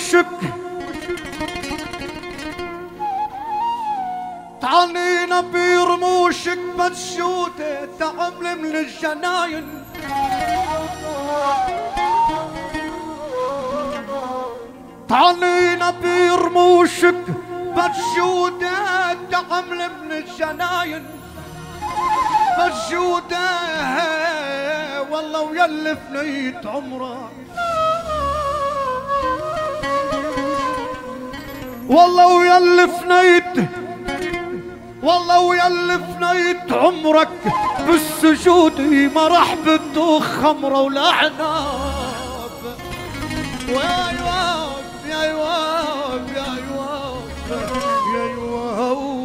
برموشك تعنينا برموشك بتشوتة تعمل من الجناين تعنينا برموشك بتشوتة تعمل من الجناين بتشوتة والله ويلي فنيت عمرك والله ويلي فنيت والله ويلي فنيت عمرك بالسجود ما راح بتدوخ خمرة ولا عناب ويا يواب يا يواب يا يواب يا يواب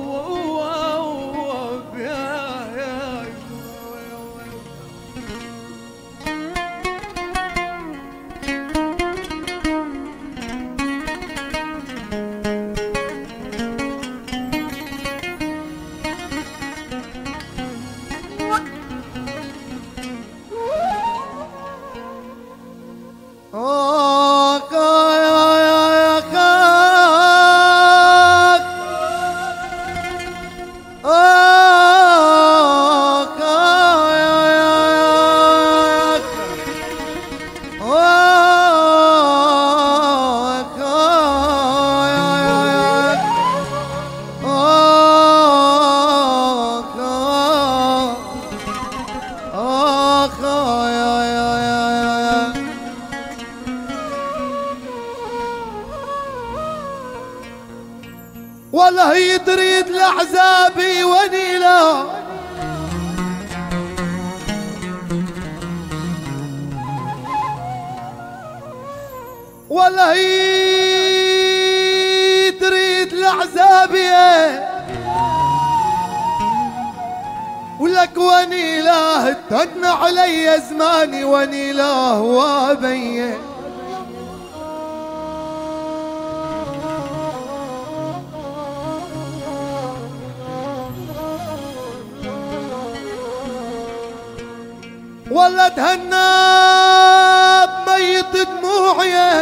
ولا هي تريد لعذابي ونيلا ولا هي تريد لعذابي ولك ونيلاه تدن علي زماني ونيلاه وابيه ولا تهنى بميت دموعي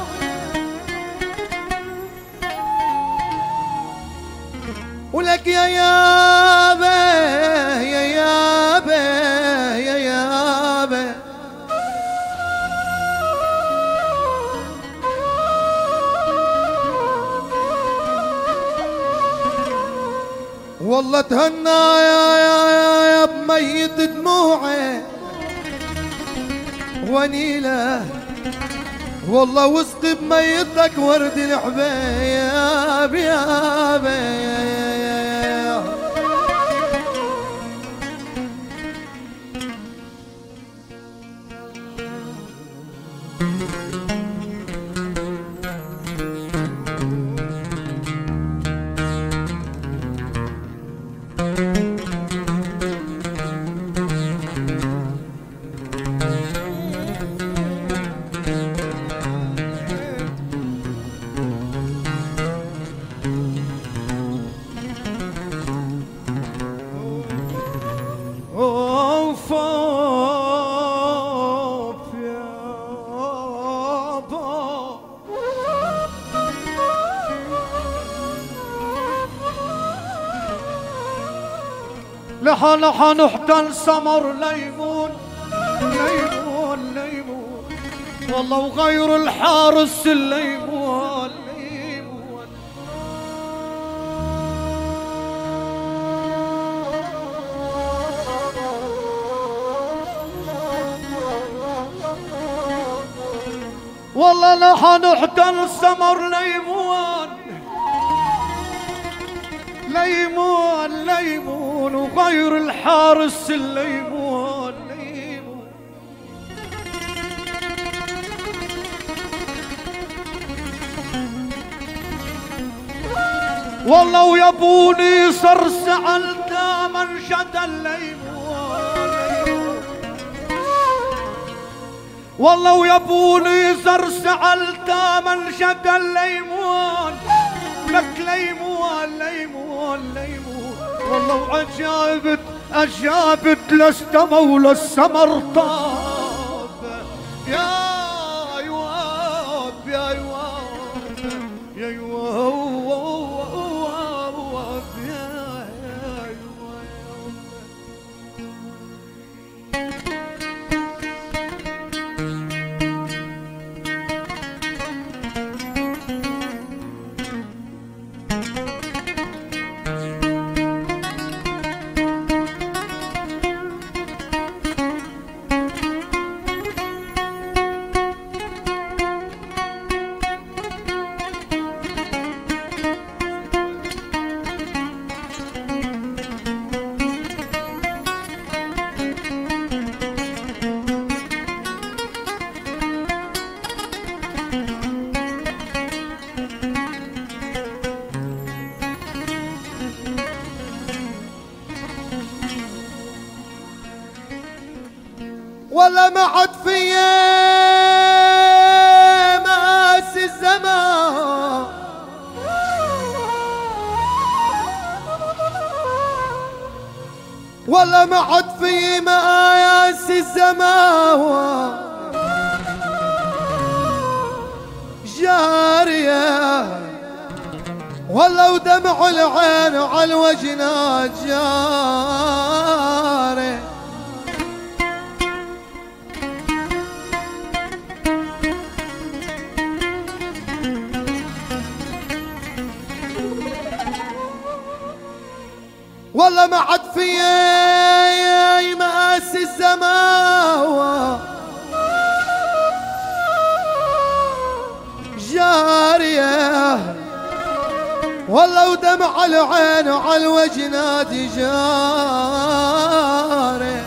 ولك يا يابا يا يابا يا يابا والله تهنى يا بميت دموعي ونيله والله وسقي بميتك ورد الحبيب يا لحن نحتل سمر ليمون ليمون ليمون والله وغير الحارس الليمون ليمون والله لحن نحتل سمر ليمون ليمون ليمون وغير الحارس الليمون ليمون والله ويبوني صرصع الدامن شد الليمون والله ويبوني صرصع الدامن شد الليمون لك ليمون ليمون ليمون والله وعجابت أجابت لست مولى السمر طاب يا يواب يا يواب ولا ما عاد فيا مآسي الزمان، ولا ما عاد فيا مآسي الزمان جارية، ولو دمع العين على الوجنات جاري. والله ما عاد فيا مآسي الزمان جارية، والله ودمع العين على الوجنات جاري.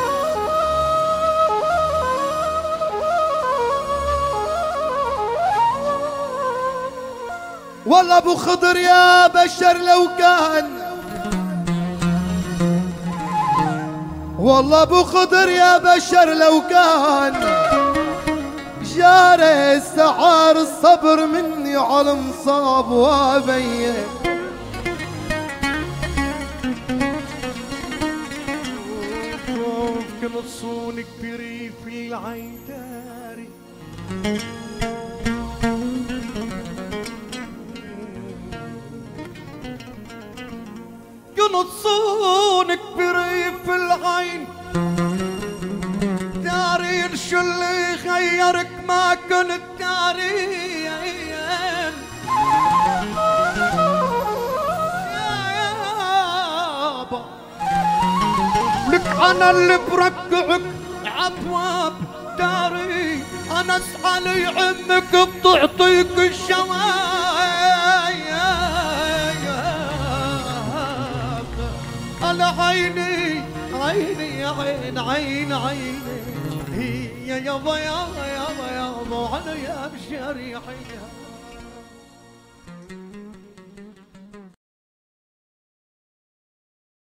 والله ابو خضر يا بشر لو كان، والله ابو خضر يا بشر لو كان جاري استعار الصبر مني على مصاب وابين. كنت صونك بريف العين داري، كنت صونك بريف العين دارين، شو اللي غيرك ما كنت دارين. يابا لك انا اللي بركعك عبواب داري، انا اسعى لعمك بتعطيك الشوايب. انا عيني عيني يا عين عين عيني هي يابا يابا يابا يابا انا يا بشري حيا.